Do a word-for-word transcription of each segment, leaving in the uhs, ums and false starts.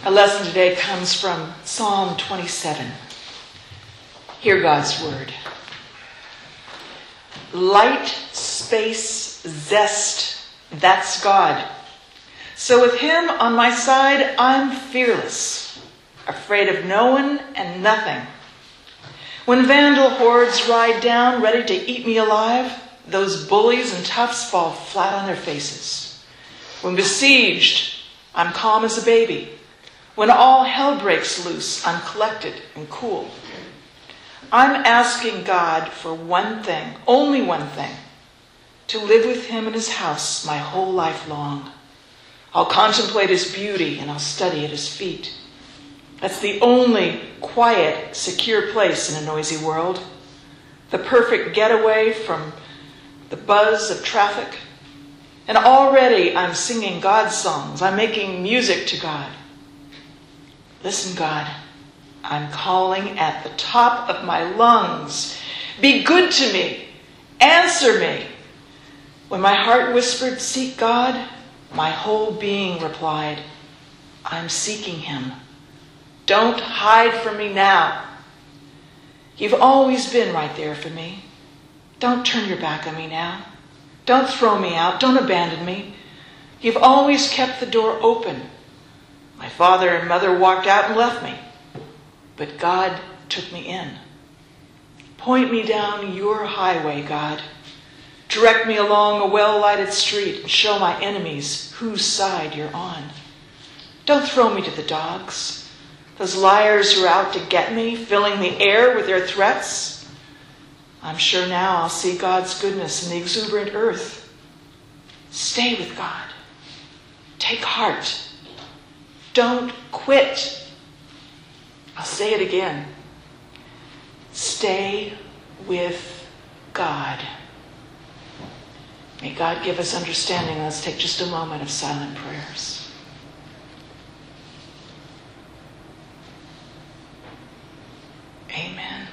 Our lesson today comes from Psalm twenty-seven. Hear God's word. Light, space, zest, that's God. So with him on my side, I'm fearless, afraid of no one and nothing. When vandal hordes ride down, ready to eat me alive, those bullies and toughs fall flat on their faces. When besieged, I'm calm as a baby. When all hell breaks loose, I'm collected and cool. I'm asking God for one thing, only one thing, to live with him in his house my whole life long. I'll contemplate his beauty and I'll study at his feet. That's the only quiet, secure place in a noisy world. The perfect getaway from the buzz of traffic. And already I'm singing God's songs. I'm making music to God. Listen, God, I'm calling at the top of my lungs. Be good to me. Answer me. When my heart whispered, seek God, my whole being replied, I'm seeking him. Don't hide from me now. You've always been right there for me. Don't turn your back on me now. Don't throw me out. Don't abandon me. You've always kept the door open. My father and mother walked out and left me, but God took me in. Point me down your highway, God. Direct me along a well-lighted street and show my enemies whose side you're on. Don't throw me to the dogs, those liars who are out to get me, filling the air with their threats. I'm sure now I'll see God's goodness in the exuberant earth. Stay with God. Take heart. Don't quit. I'll say it again. Stay with God. May God give us understanding. Let's take just a moment of silent prayers. Amen.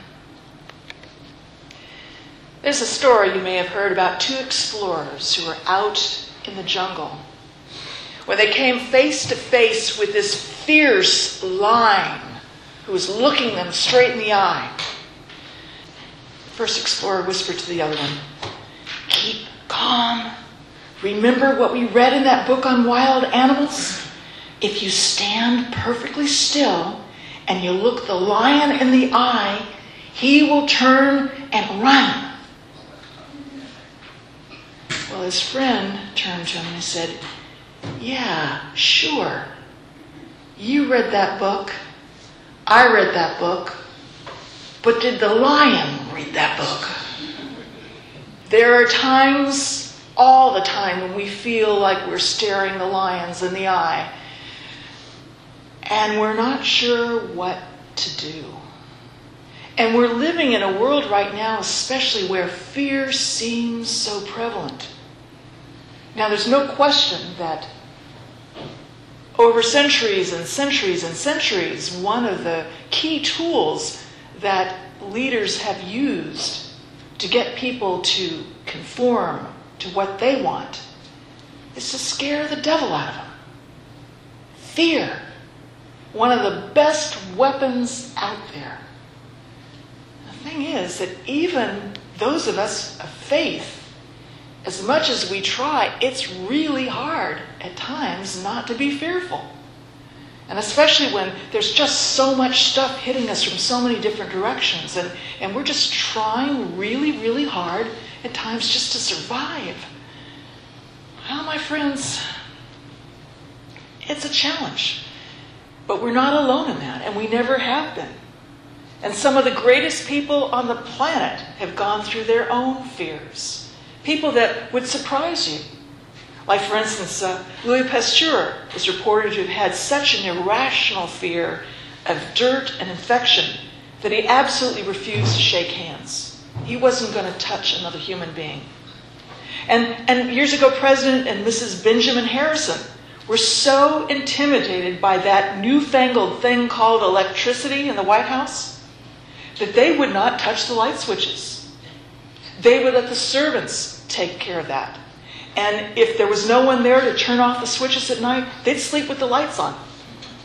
There's a story you may have heard about two explorers who were out in the jungle when they came face to face with this fierce lion who was looking them straight in the eye. The first explorer whispered to the other one, keep calm. Remember what we read in that book on wild animals? If you stand perfectly still and you look the lion in the eye, he will turn and run. Well, his friend turned to him and said, yeah, sure. You read that book. I read that book. But did the lion read that book? There are times, all the time, when we feel like we're staring the lions in the eye and we're not sure what to do. And we're living in a world right now, especially where fear seems so prevalent. Now, there's no question that over centuries and centuries and centuries, one of the key tools that leaders have used to get people to conform to what they want is to scare the devil out of them. Fear, one of the best weapons out there. The thing is that even those of us of faith, as much as we try, it's really hard at times not to be fearful. And especially when there's just so much stuff hitting us from so many different directions. And, and we're just trying really, really hard at times just to survive. Well, my friends, it's a challenge. But we're not alone in that, and we never have been. And some of the greatest people on the planet have gone through their own fears. People that would surprise you. Like, for instance, uh, Louis Pasteur is reported to have had such an irrational fear of dirt and infection that he absolutely refused to shake hands. He wasn't going to touch another human being. And, and years ago, President and Missus Benjamin Harrison were so intimidated by that newfangled thing called electricity in the White House that they would not touch the light switches. They would let the servants take care of that. And if there was no one there to turn off the switches at night, they'd sleep with the lights on.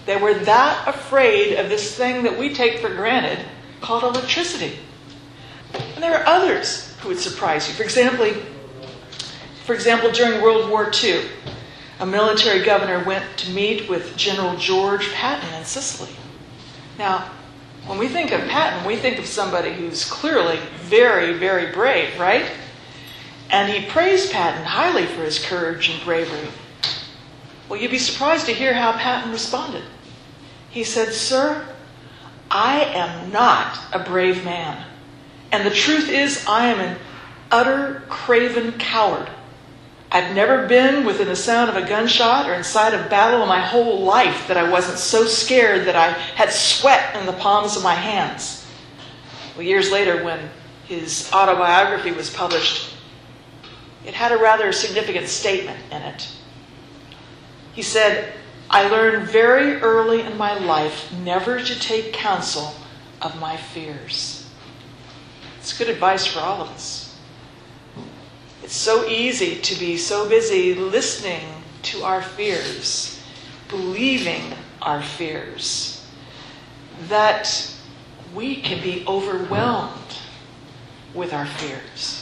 They were that afraid of this thing that we take for granted called electricity. And there are others who would surprise you. For example, for example, during World War Two, a military governor went to meet with General George Patton in Sicily. Now, when we think of Patton, we think of somebody who's clearly very, very brave, right? And he praised Patton highly for his courage and bravery. Well, you'd be surprised to hear how Patton responded. He said, "Sir, I am not a brave man. And the truth is, I am an utter craven coward. I've never been within the sound of a gunshot or in sight of battle in my whole life that I wasn't so scared that I had sweat in the palms of my hands." Well, years later, when his autobiography was published, it had a rather significant statement in it. He said, "I learned very early in my life never to take counsel of my fears." It's good advice for all of us. It's so easy to be so busy listening to our fears, believing our fears, that we can be overwhelmed with our fears.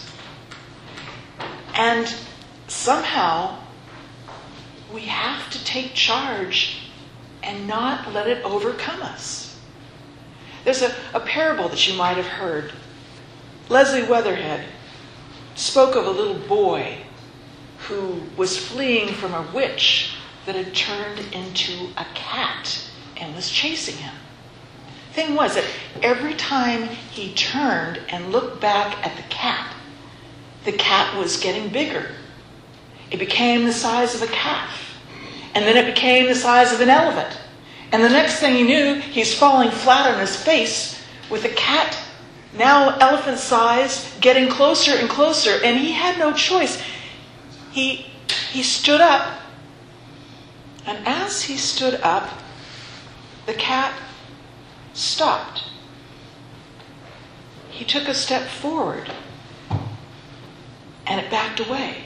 And somehow we have to take charge and not let it overcome us. There's a, a parable that you might have heard. Leslie Weatherhead spoke of a little boy who was fleeing from a witch that had turned into a cat and was chasing him. Thing was that every time he turned and looked back at the cat, the cat was getting bigger. It became the size of a calf. And then it became the size of an elephant. And the next thing he knew, he's falling flat on his face with the cat, now elephant size, getting closer and closer. And he had no choice. He, he stood up. And as he stood up, the cat stopped. He took a step forward. And it backed away.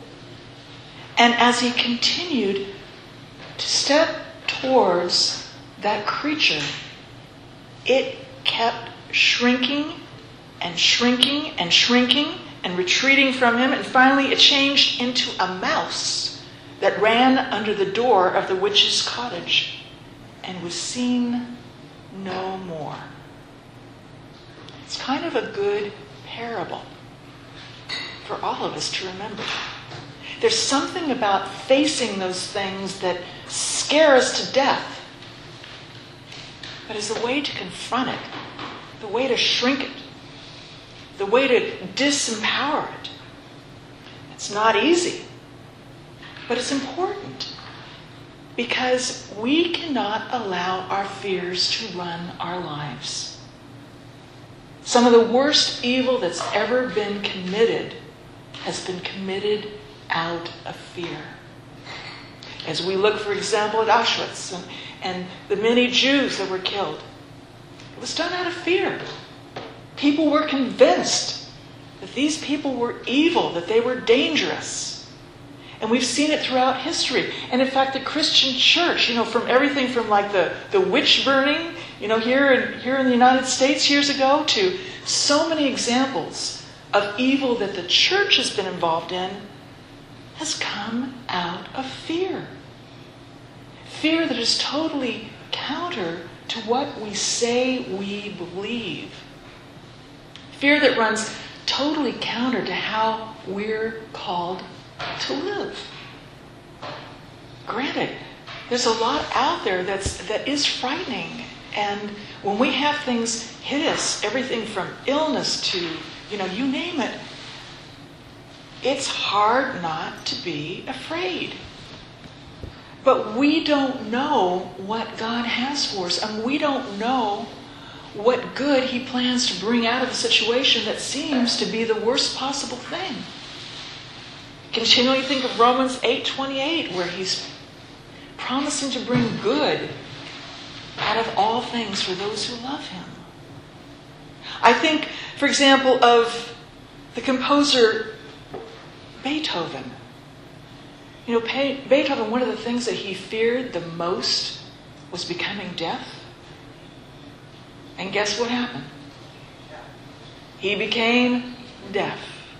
And as he continued to step towards that creature, it kept shrinking and shrinking and shrinking and retreating from him. And finally it changed into a mouse that ran under the door of the witch's cottage and was seen no more. It's kind of a good parable for all of us to remember. There's something about facing those things that scare us to death, but as a way to confront it, the way to shrink it, the way to disempower it. It's not easy, but it's important, because we cannot allow our fears to run our lives. Some of the worst evil that's ever been committed has been committed out of fear. As we look, for example, at Auschwitz and, and the many Jews that were killed, it was done out of fear. People were convinced that these people were evil, that they were dangerous. And we've seen it throughout history. And in fact, the Christian church, you know, from everything from like the, the witch burning, you know, here in, here in the United States years ago, to so many examples of evil that the church has been involved in, has come out of fear. Fear that is totally counter to what we say we believe. Fear that runs totally counter to how we're called to live. Granted, there's a lot out there that's that is frightening. And when we have things hit us, everything from illness to, you know, you name it, it's hard not to be afraid. But we don't know what God has for us, and we don't know what good He plans to bring out of a situation that seems to be the worst possible thing. Continually think of Romans eight twenty-eight, where He's promising to bring good out of all things for those who love Him. I think, for example, of the composer Beethoven. You know, Beethoven, one of the things that he feared the most was becoming deaf. And guess what happened? He became deaf.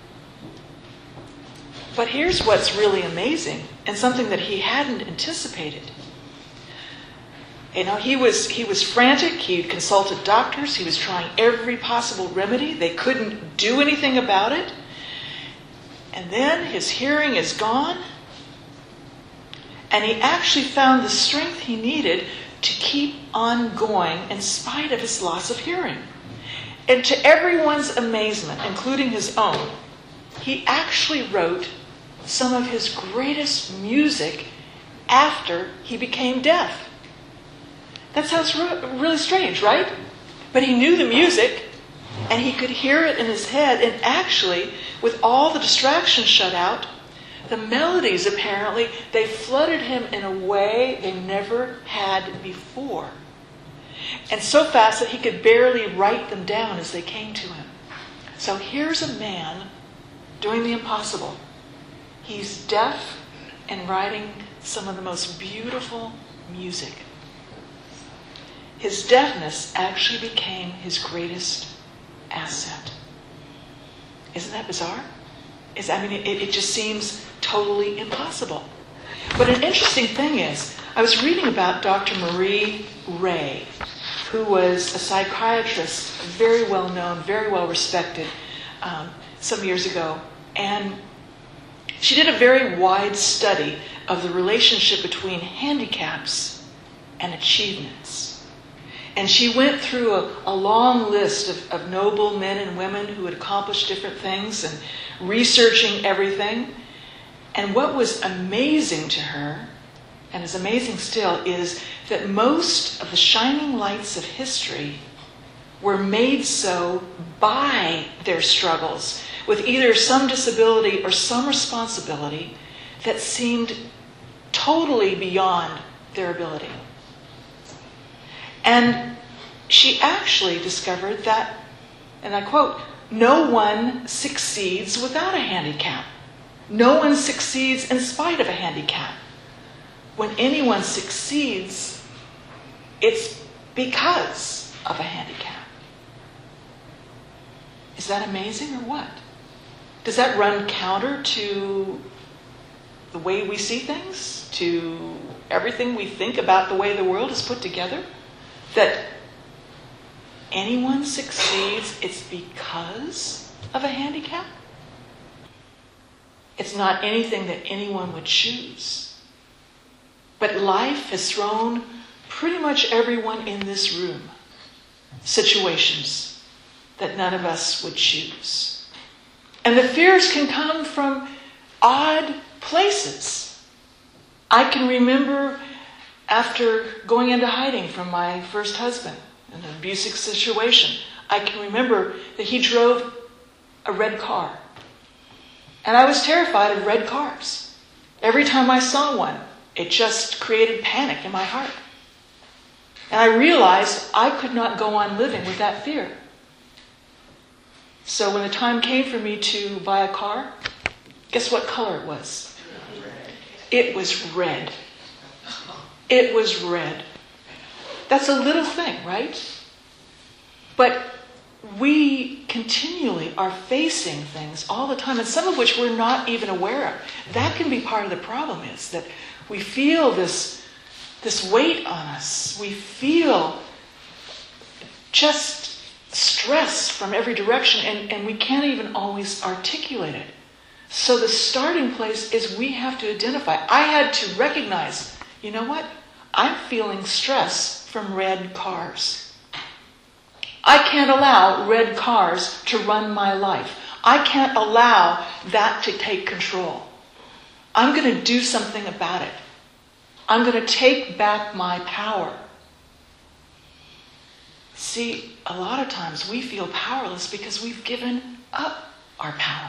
But here's what's really amazing, and something that he hadn't anticipated. You know, he was he was frantic. He consulted doctors. He was trying every possible remedy. They couldn't do anything about it. And then his hearing is gone. And he actually found the strength he needed to keep on going in spite of his loss of hearing. And to everyone's amazement, including his own, he actually wrote some of his greatest music after he became deaf. That sounds re- really strange, right? But he knew the music, and he could hear it in his head, and actually, with all the distractions shut out, the melodies, apparently, they flooded him in a way they never had before. And so fast that he could barely write them down as they came to him. So here's a man doing the impossible. He's deaf and writing some of the most beautiful music. His deafness actually became his greatest asset. Isn't that bizarre? Is, I mean, it, it just seems totally impossible. But an interesting thing is, I was reading about Doctor Marie Ray, who was a psychiatrist, very well known, very well respected, um, some years ago. And she did a very wide study of the relationship between handicaps and achievements. And she went through a, a long list of, of noble men and women who had accomplished different things and researching everything. And what was amazing to her, and is amazing still, is that most of the shining lights of history were made so by their struggles with either some disability or some responsibility that seemed totally beyond their ability. And she actually discovered that, and I quote, no one succeeds without a handicap. No one succeeds in spite of a handicap. When anyone succeeds, it's because of a handicap. Is that amazing or what? Does that run counter to the way we see things? To everything we think about the way the world is put together? That anyone succeeds, it's because of a handicap? It's not anything that anyone would choose. But life has thrown pretty much everyone in this room situations that none of us would choose. And the fears can come from odd places. I can remember after going into hiding from my first husband in an abusive situation, I can remember that he drove a red car. And I was terrified of red cars. Every time I saw one, it just created panic in my heart. And I realized I could not go on living with that fear. So when the time came for me to buy a car, guess what color it was? It was red. It was red. That's a little thing, right? But we continually are facing things all the time, and some of which we're not even aware of. That can be part of the problem, is that we feel this, this weight on us. We feel just stress from every direction, and, and we can't even always articulate it. So the starting place is we have to identify. I had to recognize, you know what? I'm feeling stress from red cars. I can't allow red cars to run my life. I can't allow that to take control. I'm going to do something about it. I'm going to take back my power. See, a lot of times we feel powerless because we've given up our power.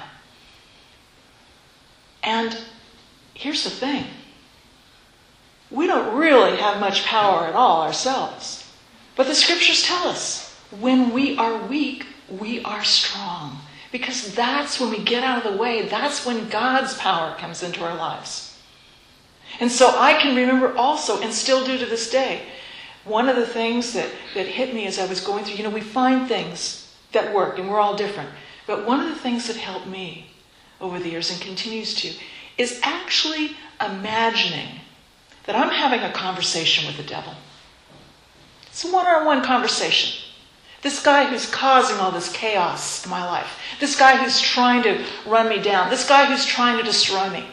And here's the thing. We don't really have much power at all ourselves. But the scriptures tell us, when we are weak, we are strong. Because that's when we get out of the way. That's when God's power comes into our lives. And so I can remember also, and still do to this day, one of the things that, that hit me as I was going through, you know, we find things that work and we're all different. But one of the things that helped me over the years and continues to is actually imagining that I'm having a conversation with the devil. It's a one-on-one conversation. This guy who's causing all this chaos in my life. This guy who's trying to run me down. This guy who's trying to destroy me.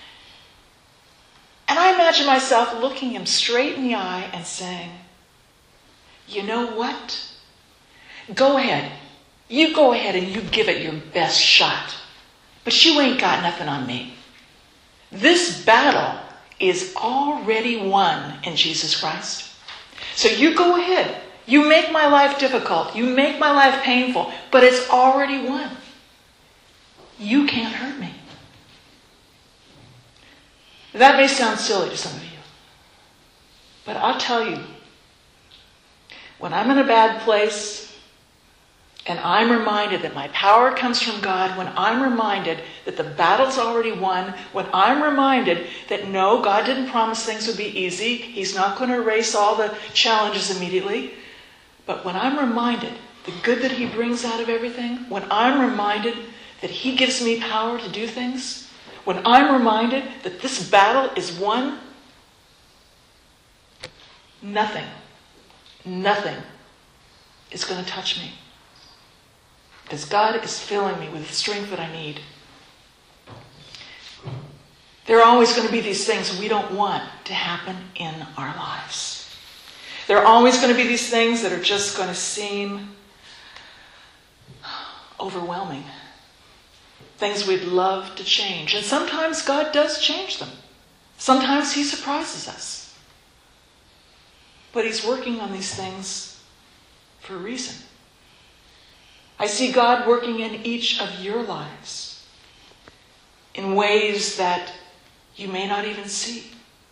And I imagine myself looking him straight in the eye and saying, you know what? Go ahead. You go ahead and you give it your best shot. But you ain't got nothing on me. This battle is already won in Jesus Christ. So you go ahead. You make my life difficult. You make my life painful. But it's already won. You can't hurt me. That may sound silly to some of you. But I'll tell you, when I'm in a bad place, and I'm reminded that my power comes from God, when I'm reminded that the battle's already won, when I'm reminded that no, God didn't promise things would be easy, He's not going to erase all the challenges immediately, but when I'm reminded the good that He brings out of everything, when I'm reminded that He gives me power to do things, when I'm reminded that this battle is won, nothing, nothing is going to touch me. Because God is filling me with the strength that I need. There are always going to be these things we don't want to happen in our lives. There are always going to be these things that are just going to seem overwhelming. Things we'd love to change. And sometimes God does change them. Sometimes He surprises us. But He's working on these things for a reason. I see God working in each of your lives in ways that you may not even see.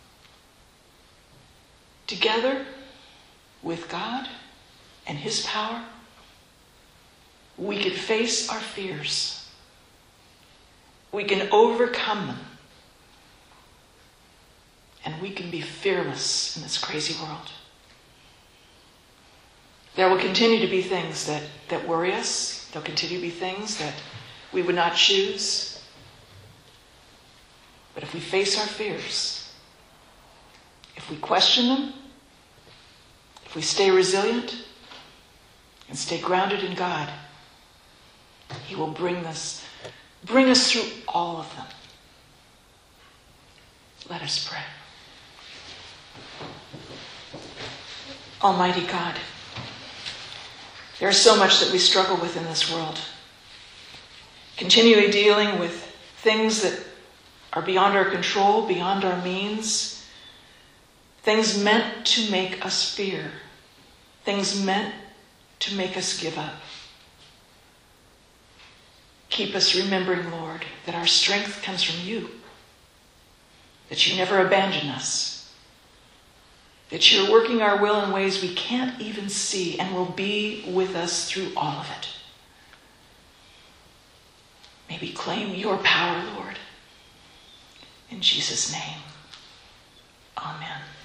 Together with God and His power, we can face our fears. We can overcome them. And we can be fearless in this crazy world. There will continue to be things that, that worry us. There'll continue to be things that we would not choose. But if we face our fears, if we question them, if we stay resilient and stay grounded in God, He will bring us, bring us through all of them. Let us pray. Almighty God, there's so much that we struggle with in this world. Continually dealing with things that are beyond our control, beyond our means. Things meant to make us fear. Things meant to make us give up. Keep us remembering, Lord, that our strength comes from You. That You never abandon us. That You're working our will in ways we can't even see and will be with us through all of it. May we claim Your power, Lord. In Jesus' name, amen.